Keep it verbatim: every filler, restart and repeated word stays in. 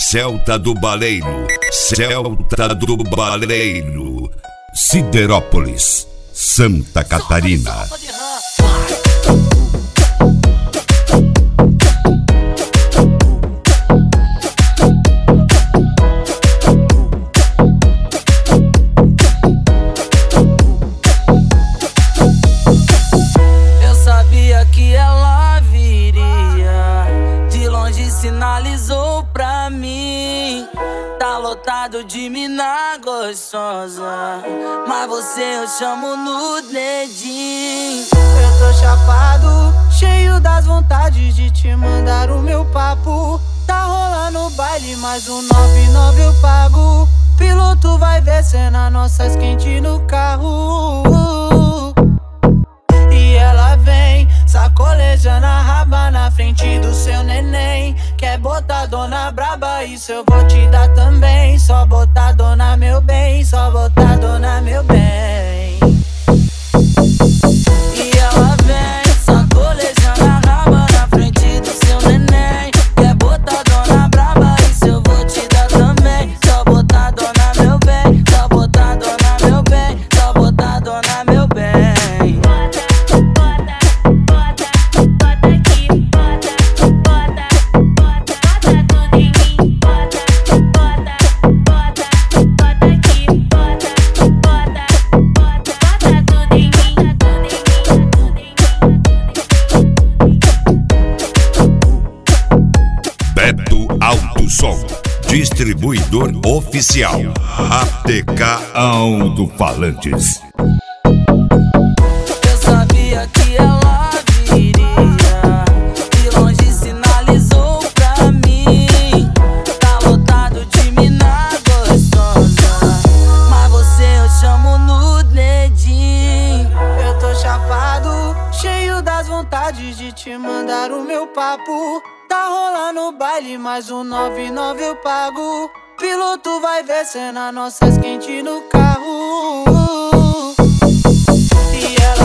Celta do Baleiro, Celta do Baleiro, Siderópolis, Santa Catarina. Eu sabia que ela viria, de longe sinalizou pra mim. Tá lotado de mina gostosa, mas você eu chamo no dedinho. Eu tô chapado, cheio das vontades de te mandar o meu papo. Tá rolando o baile, mais um nove nove eu pago. Piloto vai ver cena nossas quentes no carro. E ela vem sacolejando a raba na frente do seu neném. Quer botar dona braba, isso eu vou te dar também. Só botar dona meu bem, só botar dona meu bem. E ela vem sacolejando a raba na frente do seu neném. Quer botar dona braba, isso eu vou te dar também. Só botar dona meu bem, só botar dona meu bem, só botar dona meu bem. Beto Alto Som, distribuidor oficial, A T K Alto-Falantes. Eu sabia que ela viria, de longe sinalizou pra mim. Tá lotado de mina gostosa, mas você eu chamo no dedinho. Eu tô chapado, cheio das vontades de te mandar o meu papo. Tá rolando o baile, mais um nove nove eu pago. Piloto vai ver cena nossas quentes no carro. E ela